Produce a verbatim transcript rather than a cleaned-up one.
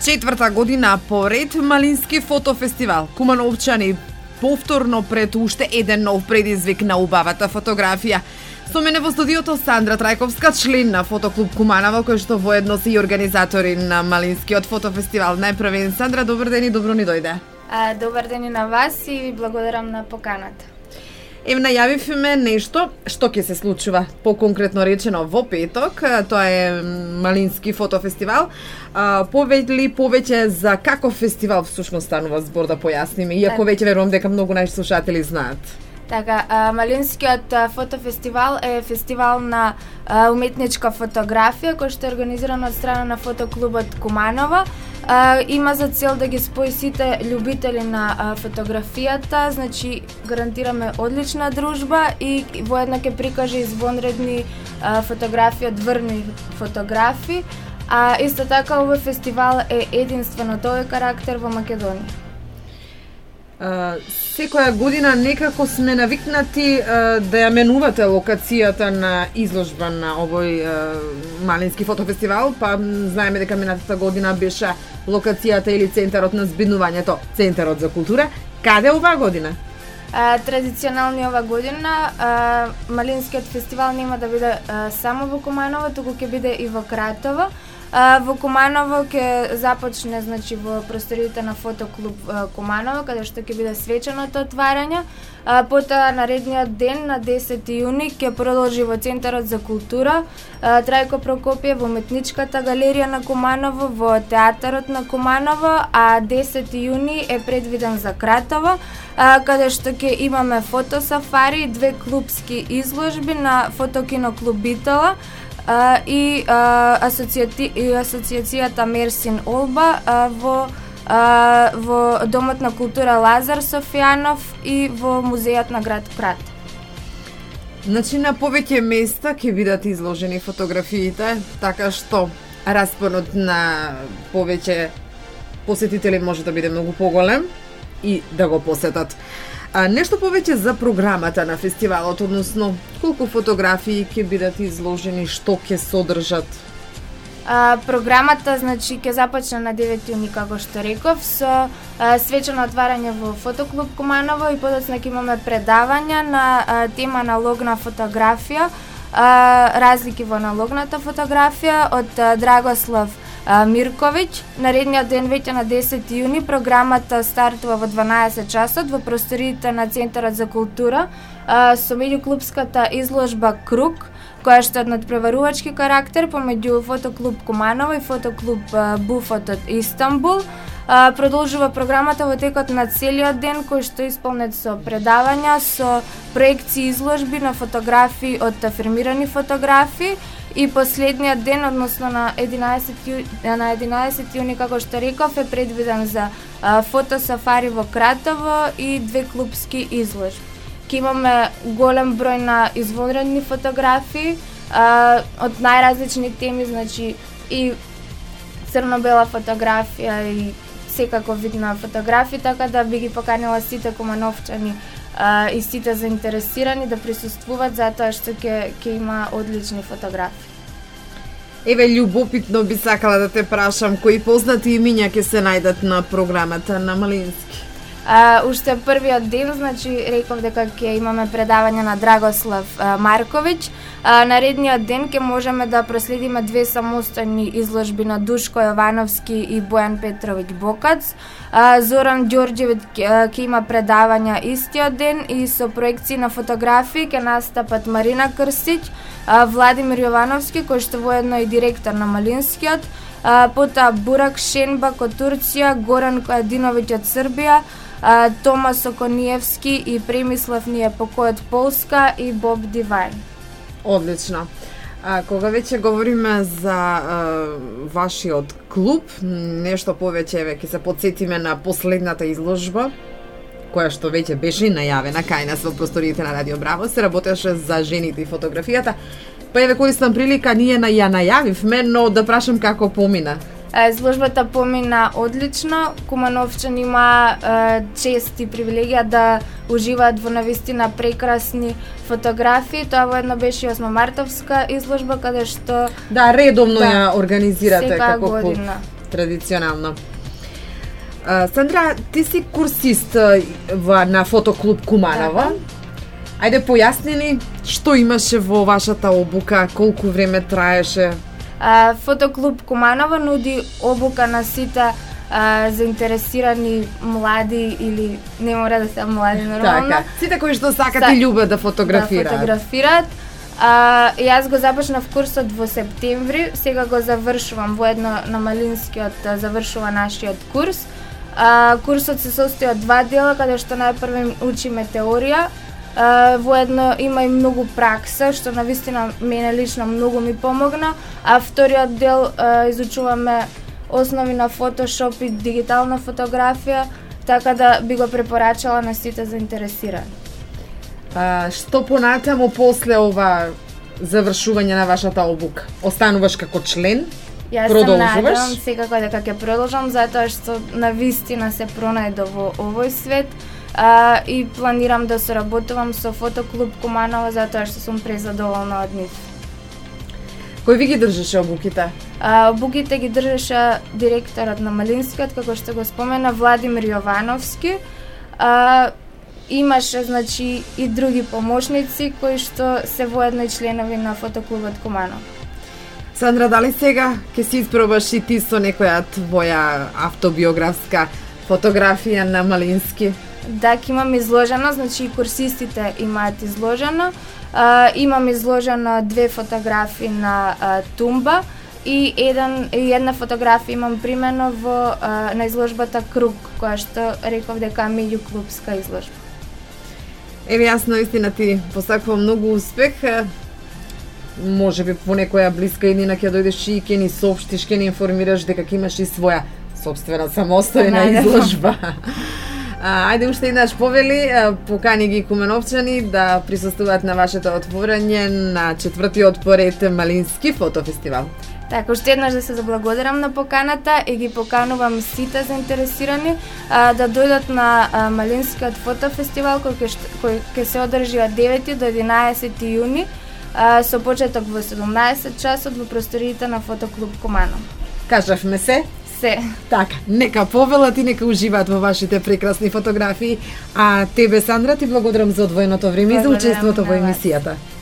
Четврта година поред Малински фотофестивал. Кумановчани повторно пред уште еден нов предизвик на убавата фотографија. Со мене во студиото Сандра Трајковска, член на Фотоклуб Куманово, кој што воедно се и организатори на Малинскиот фотофестивал. Најпрвен, Сандра, добар ден и добро ни дојде. А, добар ден и на вас и ви благодарам на поканата. Еве најавивме нешто што ќе се случува, поконкретно речено во петок, тоа е Малински фотофестивал. А, повели повеќе за каков фестивал всушност станува збор, да појасниме, иако веќе верувам дека многу наши слушатели знаат. Така, а, Малинскиот а, фотофестивал е фестивал на а, уметничка фотографија кој што е организиран од страна на Фотоклубот Куманово. А, има за цел да ги спои сите љубители на а, фотографијата, значи гарантираме одлична дружба и воедно ќе прикаже извонредни а, фотографии од врвни фотографи. А исто така овој фестивал е единствен од овој карактер во Македонија. Uh, секоја година некако сме навикнати uh, да ја менувате локацијата на изложба на овој uh, Малински фотофестивал, па знаеме дека минатата година беше локацијата или центарот на збиднувањето, Центарот за култура. Каде оваа година? Uh, традиционално ова година uh, Малинскиот фестивал нема да биде uh, само во Куманово, туку ќе биде и во Кратово. Uh, во Куманово ќе започне, значи, во просториите на Фотоклуб uh, Куманово, каде што ќе биде свеченото отварање. Uh, потоа наредниот ден, на десети јуни, ќе продолжи во Центарот за култура uh, Трајко Прокопиев, во Уметничката галерија на Куманово, во Театарот на Куманово, а десети јуни е предвиден за Кратово, uh, каде што ќе имаме фотосафари, две клубски изложби на Фотокиноклуб Битола, Uh, и, uh, асоцијати, и асоцијацијата Мерсин Олба uh, во, uh, во Домот на култура Лазар Софијанов и во Музејот на град Крат. Значи на повеќе места ќе бидат изложени фотографиите, така што распонот на повеќе посетители може да биде многу поголем и да го посетат. А, нешто повеќе за програмата на фестивалот, односно колку фотографии ќе бидат изложени, што ќе содржат? А, програмата, значи, ќе започне на девети јуни, како што реков, со а, свечено отварање во Фотоклуб Куманово и подоцна ќе имаме предавања на а, тема аналогна фотографија, а, разлики во аналогната фотографија од а, Драгослав Мирковиќ. Наредниот ден, веќе на десети јуни, програмата стартува во дванаесет часот во просториите на Центарот за култура со меѓуклубската изложба Круг, која што е од надпреварувачки карактер помеѓу Фотоклуб Куманово и Фотоклуб Буфот од Истанбул. Продолжува програмата во текот на целиот ден, кој што е исполнет со предавања, со проекции изложби на фотографии од афирмирани фотографии. И последниот ден, односно на единаесети јуни, како што реков, е предвиден за а, фотосафари во Кратово и две клубски изложби. Ке имаме голем број на извонредни фотографии а, од најразлични теми, значи и црно-бела фотографија и секако вид на фотографии, така да би ги поканила сите кумановчани Uh, и сите заинтересирани да присуствуваат, затоа што ќе ќе има одлични фотографии. Еве, љубопитно би сакала да те прашам, кои познати имиња ќе се најдат на програмата на Малински? Uh, уште првиот ден, значи, реков дека ќе имаме предавање на Драгослав uh, Марковиќ. Uh, наредниот ден ќе можеме да проследиме две самостојни изложби на Душко Јовановски и Бојан Петровиќ Бокац. Uh, Зоран Ѓорѓевиќ uh, ќе има предавања истиот ден и со проекции на фотографии ќе настапат Марина Крстиќ, uh, Владимир Јовановски, кој што воедно е директор на Малинскиот, uh, потоа Бурак Шенбак од Турција, Горан Којадиновиќ од Србија, Uh, Томас Окониевски и Премислав Нијепокој од Полска и Боб Дивајн. Одлично. А, кога веќе говориме за а, вашиот клуб, нешто повеќе еве ќе се потсетиме на последната изложба, која што веќе беше најавена кај нас во просториите на Радио Браво, се работеше за жените и фотографијата. Па еве користам прилика, ние на ја најавивме, но да прашам како помина. Изложбата помина одлично. Кумановчани има е, чест и привилегија да уживаат во навистина прекрасни фотографии. Тоа воедно беше осмомартовска изложба, каде што да редовно да, ја организирате како година. клуб. традиционално. Сандра, ти си курсист во, на фотоклуб Куманово. Ајде појасни ни што имаше во вашата обука, колку време траеше? А, фотоклуб Куманово нуди обука на сите а, заинтересирани млади или не мора да се млади нормално. Така, сите кои што сакат и љубат да фотографираат. Да фотографираат. А, јас го започнав курсот во септември, сега го завршувам, воедно на Малинскиот завршува нашиот курс. А, курсот се состои од два дела, каде што најпрво учиме теорија, а, воедно има и многу пракса, што навистина мене лично многу ми помогна, а вториот дел а, изучуваме основи на фотошоп и дигитална фотографија, така да би го препорачала на сите заинтересирани. А, што понатаму после ова завршување на вашата обука? Остануваш како член? Јас се надевам секако дека ќе продолжам, затоа што навистина се пронајдов во овој свет а, и планирам да соработувам со фотоклуб Куманово, затоа што сум презадоволна од нив. Кој ви ги држеше обуките? А, обуките ги држеше директорот на Малинскиот, како што го спомена, Владимир Јовановски. А, имаше, значи, и други помошници кои што се воедно и членови на фотоклубот Куманово. Сандра, дали сега ќе си испробаш и ти со некоја твоја автобиографска фотографија на Малински? Да, ќе имам изложено, значи и курсистите имаат изложено. А, имам изложено две фотографии на а, тумба и еден и една фотографија имам примено во а, на изложбата Круг, која што реков дека е меѓуклубска изложба. Еве, јас наистина ти посакувам многу успех. Може би по некоја блиска иднина ќе дојдеш и ќе ни соопштиш, ќе ни информираш дека ќе имаш и своја сопствена самостојна изложба. Ајде уште еднаш повели, покани ги куменовчани да присуствуваат на вашето отворање на четвртиот поред Малински фотофестивал. Така, уште еднаш да се заблагодарам на поканата и ги поканувам сите заинтересирани а, да дојдат на а, Малинскиот фотофестивал кој кој ќе се одржи од девети до единаесети јуни а, со почеток во седумнаесет часот во просториите на фотоклуб Куманово. Кажавме се? Се. Така, нека повелат и нека уживаат во вашите прекрасни фотографии. А тебе, Сандра, ти благодарам за одвоеното време и за учеството во емисијата.